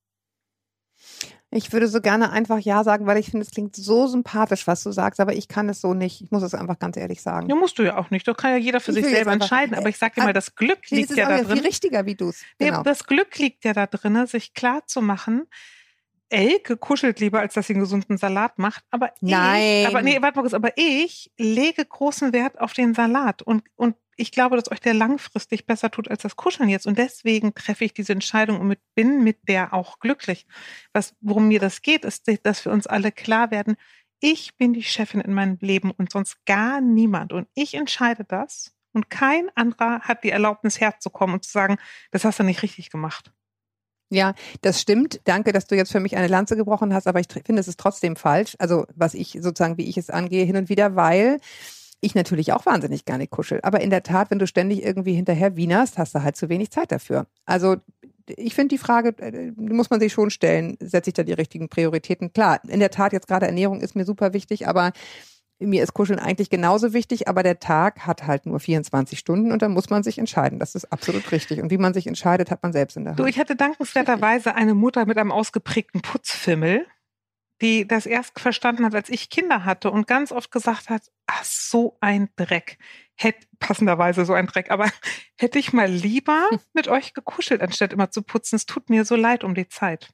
ich würde so gerne einfach Ja sagen, weil ich finde, es klingt so sympathisch, was du sagst, aber ich kann es so nicht. Ich muss es einfach ganz ehrlich sagen. Ja, musst du ja auch nicht. Da kann ja jeder für Ich sich will jetzt selber einfach- entscheiden. Aber ich sage dir mal, das Glück Nee, liegt das ist ja auch da ja viel drin. richtiger, wie du es. Nee, Genau. das Glück liegt ja da drin, sich klar zu machen, Elke kuschelt lieber, als dass sie einen gesunden Salat macht. Aber Nein. ich, aber nee, warte mal kurz, aber ich lege großen Wert auf den Salat und, und ich glaube, dass euch der langfristig besser tut als das Kuscheln jetzt. Und deswegen treffe ich diese Entscheidung und mit, bin mit der auch glücklich. Was, worum mir das geht, ist, dass wir uns alle klar werden, ich bin die Chefin in meinem Leben und sonst gar niemand. Und ich entscheide das. Und kein anderer hat die Erlaubnis herzukommen und zu sagen, das hast du nicht richtig gemacht. Ja, das stimmt. Danke, dass du jetzt für mich eine Lanze gebrochen hast, aber ich tr- finde, es ist trotzdem falsch. Also, was ich sozusagen, wie ich es angehe, hin und wieder, weil ich natürlich auch wahnsinnig gerne kuschel. Aber in der Tat, wenn du ständig irgendwie hinterher wienerst, hast du halt zu wenig Zeit dafür. Also, ich finde die Frage, äh, die muss man sich schon stellen, setze ich da die richtigen Prioritäten? Klar, in der Tat, jetzt gerade Ernährung ist mir super wichtig, aber mir ist Kuscheln eigentlich genauso wichtig, aber der Tag hat halt nur vierundzwanzig Stunden und dann muss man sich entscheiden. Das ist absolut richtig. Und wie man sich entscheidet, hat man selbst in der Hand. Du, ich hatte dankenswerterweise eine Mutter mit einem ausgeprägten Putzfimmel, die das erst verstanden hat, als ich Kinder hatte und ganz oft gesagt hat, ach, so ein Dreck. Hätte, passenderweise so ein Dreck, aber hätte ich mal lieber mit euch gekuschelt, anstatt immer zu putzen. Es tut mir so leid um die Zeit.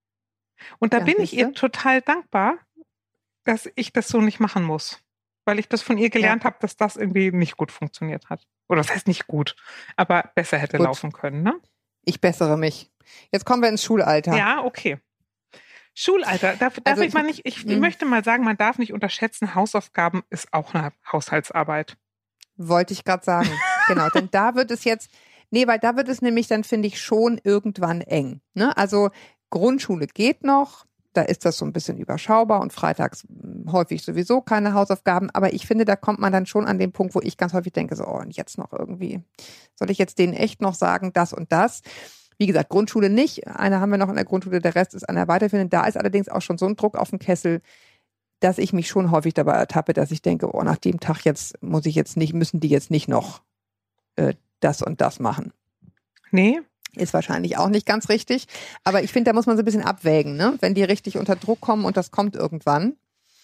Und da Ja, bin ich siehste? ihr total dankbar, dass ich das so nicht machen muss. Weil ich das von ihr gelernt habe, dass das irgendwie nicht gut funktioniert hat. Oder das heißt nicht gut, aber besser hätte Gut. laufen können, ne? Ich bessere mich. Jetzt kommen wir ins Schulalter. Ja, okay. Schulalter, darf, darf Also ich ich- mal nicht, ich Mhm. möchte mal sagen, man darf nicht unterschätzen, Hausaufgaben ist auch eine Haushaltsarbeit. Wollte ich gerade sagen. Genau, denn da wird es jetzt, nee, weil da wird es nämlich dann, finde ich, schon irgendwann eng. Ne? Also Grundschule geht noch, da ist das so ein bisschen überschaubar und freitags mh, häufig sowieso keine Hausaufgaben. Aber ich finde, da kommt man dann schon an den Punkt, wo ich ganz häufig denke, so, oh, und jetzt noch irgendwie, soll ich jetzt denen echt noch sagen, das und das? Wie gesagt, Grundschule nicht. Eine haben wir noch in der Grundschule, der Rest ist an der Weiterführenden. Da ist allerdings auch schon so ein Druck auf den Kessel, dass ich mich schon häufig dabei ertappe, dass ich denke, oh, nach dem Tag jetzt muss ich jetzt nicht, müssen die jetzt nicht noch äh, das und das machen. Nee? Ist wahrscheinlich auch nicht ganz richtig. Aber ich finde, da muss man so ein bisschen abwägen, ne? Wenn die richtig unter Druck kommen und das kommt irgendwann,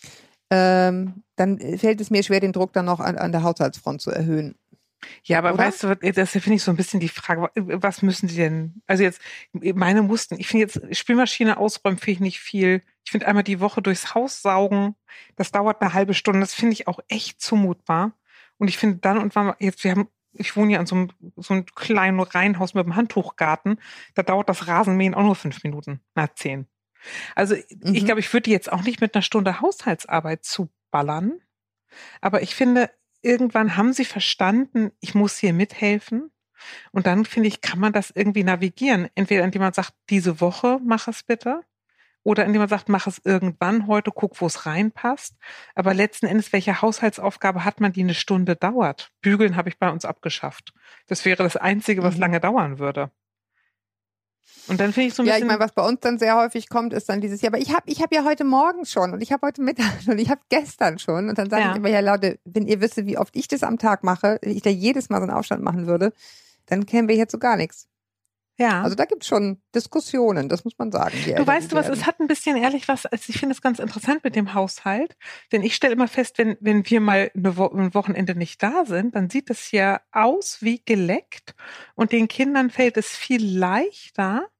ähm, dann fällt es mir schwer, den Druck dann noch an, an der Haushaltsfront zu erhöhen. Ja, aber Oder? weißt du, das finde ich so ein bisschen die Frage, was müssen die denn, also jetzt, meine mussten, ich finde jetzt, Spülmaschine ausräumen finde ich nicht viel. Ich finde einmal die Woche durchs Haus saugen, das dauert eine halbe Stunde, das finde ich auch echt zumutbar. Und ich finde dann und wann, jetzt, wir haben, ich wohne ja in so einem, so einem kleinen Reihenhaus mit einem Handtuchgarten, da dauert das Rasenmähen auch nur fünf Minuten, na zehn. Also Mhm. ich glaube, ich würde die jetzt auch nicht mit einer Stunde Haushaltsarbeit zuballern, aber ich finde, irgendwann haben sie verstanden, ich muss hier mithelfen. Und dann, finde ich, kann man das irgendwie navigieren. Entweder indem man sagt, diese Woche mach es bitte. Oder indem man sagt, mach es irgendwann heute, guck, wo es reinpasst. Aber letzten Endes, welche Haushaltsaufgabe hat man, die eine Stunde dauert? Bügeln habe ich bei uns abgeschafft. Das wäre das Einzige, was Mhm. lange dauern würde. Und dann finde ich so ein Ja, ich bisschen... meine, was bei uns dann sehr häufig kommt, ist dann dieses Jahr, aber ich habe ich hab ja heute Morgen schon und ich habe heute Mittag schon, ich habe gestern schon und dann sage Ja. ich immer, ja Leute, wenn ihr wisst, wie oft ich das am Tag mache, wenn ich da jedes Mal so einen Aufstand machen würde, dann kämen wir jetzt so gar nichts. ja. Also da gibt's schon Diskussionen, das muss man sagen. Du weißt du was, es hat ein bisschen ehrlich was, also ich finde es ganz interessant mit dem Haushalt, denn ich stelle immer fest, wenn, wenn wir mal eine Wo- ein Wochenende nicht da sind, dann sieht es ja aus wie geleckt und den Kindern fällt es viel leichter,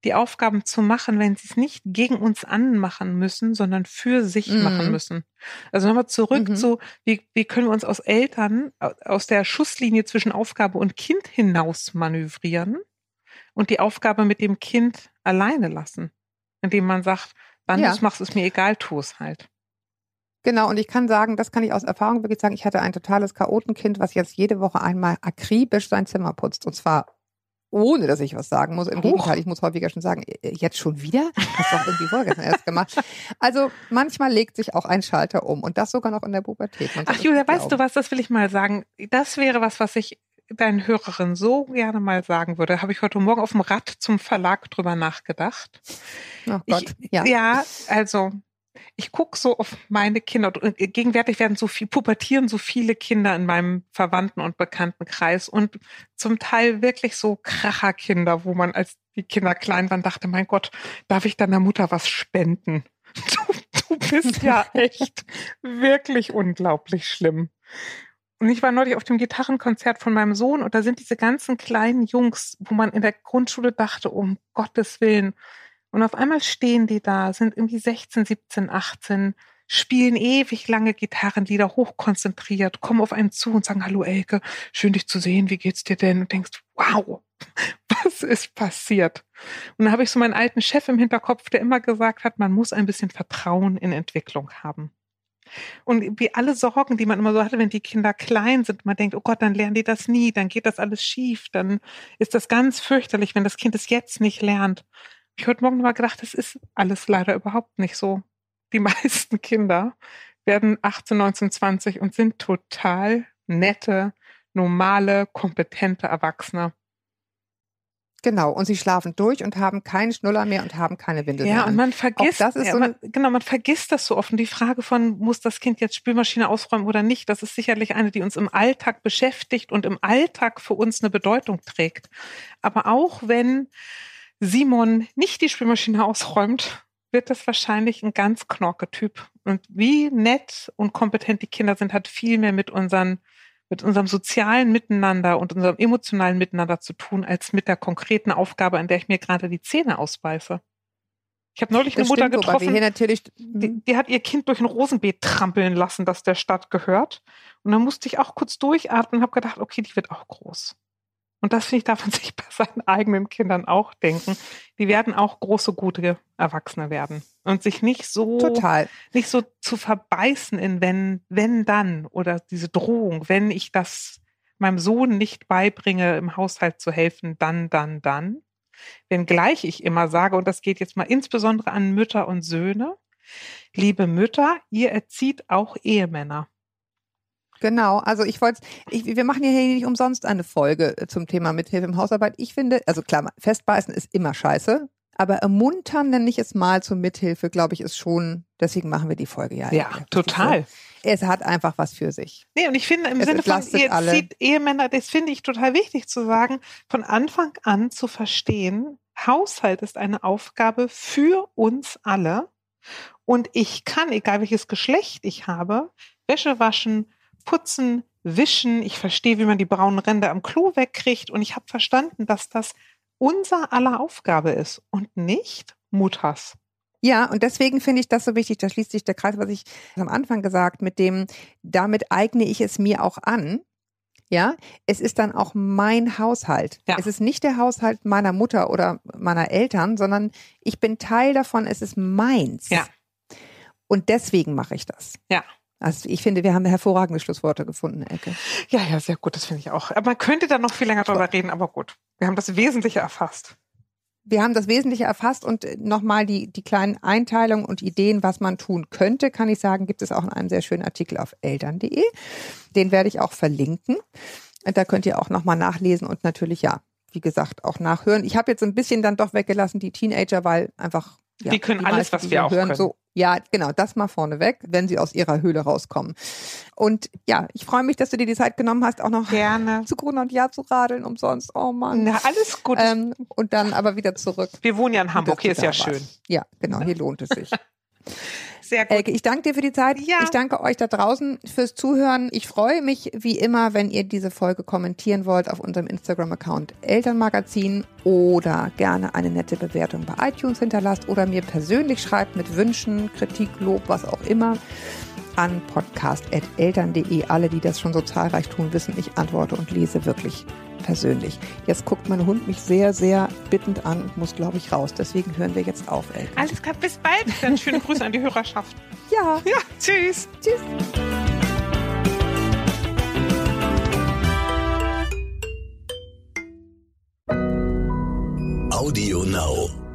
die Aufgaben zu machen, wenn sie es nicht gegen uns anmachen müssen, sondern für sich Mhm. machen müssen. Also nochmal zurück Mhm. zu, wie, wie können wir uns als Eltern aus der Schusslinie zwischen Aufgabe und Kind hinaus manövrieren und die Aufgabe mit dem Kind alleine lassen, indem man sagt, wann Ja. du es machst, ist mir egal, tu es halt. Genau, und ich kann sagen, das kann ich aus Erfahrung wirklich sagen, ich hatte ein totales Chaotenkind, was jetzt jede Woche einmal akribisch sein Zimmer putzt. Und zwar ohne, dass ich was sagen muss. Im Huch. Gegenteil, ich muss häufiger schon sagen, äh, jetzt schon wieder? Hast du doch irgendwie vorgestern erst gemacht. Also manchmal legt sich auch ein Schalter um und das sogar noch in der Pubertät. Man soll Ach es Julia, nicht weißt du glauben. was, das will ich mal sagen. Das wäre was, was ich deinen Hörerinnen so gerne mal sagen würde. Habe ich heute Morgen auf dem Rad zum Verlag drüber nachgedacht. Oh Gott, Ich, ja. ja, also ich gucke so auf meine Kinder und gegenwärtig werden so viel, pubertieren so viele Kinder in meinem Verwandten- und Bekanntenkreis und zum Teil wirklich so Kracherkinder, wo man, als die Kinder klein waren, dachte, mein Gott, darf ich deiner Mutter was spenden? Du, du bist ja echt wirklich unglaublich schlimm. Und ich war neulich auf dem Gitarrenkonzert von meinem Sohn und da sind diese ganzen kleinen Jungs, wo man in der Grundschule dachte, um Gottes Willen. Und auf einmal stehen die da, sind irgendwie sechzehn, siebzehn, achtzehn, spielen ewig lange Gitarrenlieder, hochkonzentriert, kommen auf einen zu und sagen, hallo Elke, schön dich zu sehen, wie geht's dir denn? Und denkst, wow, was ist passiert? Und da habe ich so meinen alten Chef im Hinterkopf, der immer gesagt hat, man muss ein bisschen Vertrauen in Entwicklung haben. Und wie alle Sorgen, die man immer so hatte, wenn die Kinder klein sind, man denkt, oh Gott, dann lernen die das nie, dann geht das alles schief, dann ist das ganz fürchterlich, wenn das Kind es jetzt nicht lernt. Ich habe heute Morgen mal gedacht, das ist alles leider überhaupt nicht so. Die meisten Kinder werden achtzehn, neunzehn, zwanzig und sind total nette, normale, kompetente Erwachsene. Genau, und sie schlafen durch und haben keinen Schnuller mehr und haben keine Windel mehr Ja, und an. man vergisst, Auch das ist ja, so man, eine- genau, man vergisst das so oft. Und die Frage von, muss das Kind jetzt Spülmaschine ausräumen oder nicht, das ist sicherlich eine, die uns im Alltag beschäftigt und im Alltag für uns eine Bedeutung trägt. Aber auch wenn Simon nicht die Spülmaschine ausräumt, wird das wahrscheinlich ein ganz Knorke-Typ. Und wie nett und kompetent die Kinder sind, hat viel mehr mit unseren, mit unserem sozialen Miteinander und unserem emotionalen Miteinander zu tun, als mit der konkreten Aufgabe, an der ich mir gerade die Zähne ausbeiße. Ich habe neulich eine Das Mutter stimmt, wobei wir getroffen, hier natürlich, die, die hat ihr Kind durch ein Rosenbeet trampeln lassen, das der Stadt gehört. Und dann musste ich auch kurz durchatmen und habe gedacht, okay, die wird auch groß. Und das, finde ich, darf man sich bei seinen eigenen Kindern auch denken. Die werden auch große, gute Erwachsene werden. Und sich nicht so, total. nicht so zu verbeißen in wenn, wenn dann oder diese Drohung, wenn ich das meinem Sohn nicht beibringe, im Haushalt zu helfen, dann, dann, dann. Wenngleich ich immer sage, und das geht jetzt mal insbesondere an Mütter und Söhne, liebe Mütter, ihr erzieht auch Ehemänner. Genau, also ich wollte, ich, wir machen ja hier nicht umsonst eine Folge zum Thema Mithilfe im Hausarbeit. Ich finde, also klar, festbeißen ist immer scheiße, aber ermuntern, nenne ich es mal zur Mithilfe, glaube ich, ist schon, deswegen machen wir die Folge ja. Ja, eigentlich. total. Es hat einfach was für sich. Nee, und ich finde im Es Sinne von, entlastet ihr alle. zieht Ehemänner, das finde ich total wichtig zu sagen, von Anfang an zu verstehen, Haushalt ist eine Aufgabe für uns alle und ich kann, egal welches Geschlecht ich habe, Wäsche waschen, putzen, wischen, ich verstehe, wie man die braunen Ränder am Klo wegkriegt und ich habe verstanden, dass das unser aller Aufgabe ist und nicht Mutters. Ja, und deswegen finde ich das so wichtig, da schließt sich der Kreis, was ich am Anfang gesagt, mit dem, damit eigne ich es mir auch an. Ja, es ist dann auch mein Haushalt. Ja. Es ist nicht der Haushalt meiner Mutter oder meiner Eltern, sondern ich bin Teil davon, es ist meins. Ja. Und deswegen mache ich das. Ja. Also ich finde, wir haben hervorragende Schlussworte gefunden, Elke. Ja, ja, sehr gut, das finde ich auch. Aber man könnte da noch viel länger drüber reden, aber gut. Wir haben das Wesentliche erfasst. Wir haben das Wesentliche erfasst und nochmal die, die kleinen Einteilungen und Ideen, was man tun könnte, kann ich sagen, gibt es auch in einem sehr schönen Artikel auf eltern punkt de. Den werde ich auch verlinken. Und da könnt ihr auch nochmal nachlesen und natürlich, ja, wie gesagt, auch nachhören. Ich habe jetzt ein bisschen dann doch weggelassen, die Teenager, weil einfach... Ja, die können alles, meisten, was die wir auch hören, können. So, ja, genau, das mal vorneweg, wenn sie aus ihrer Höhle rauskommen. Und ja, ich freue mich, dass du dir die Zeit genommen hast, auch noch Gerne. zu Gruner und Jahr zu radeln umsonst. Oh Mann. Na, alles gut. Ähm, und dann aber wieder zurück. Wir wohnen ja in Hamburg, dass hier du ist ja da warst. schön. Ja, genau, hier lohnt es sich. sehr gut. Elke, ich danke dir für die Zeit. Ja. Ich danke euch da draußen fürs Zuhören. Ich freue mich wie immer, wenn ihr diese Folge kommentieren wollt auf unserem Instagram-Account Elternmagazin oder gerne eine nette Bewertung bei iTunes hinterlasst oder mir persönlich schreibt mit Wünschen, Kritik, Lob, was auch immer an podcast at eltern punkt de. Alle, die das schon so zahlreich tun, wissen, ich antworte und lese wirklich persönlich. Jetzt guckt mein Hund mich sehr, sehr bittend an und muss, glaube ich, raus. Deswegen hören wir jetzt auf, Elke. Alles klar, bis bald. Dann schöne Grüße an die Hörerschaft. Ja. Ja, tschüss. Tschüss. Audio Now.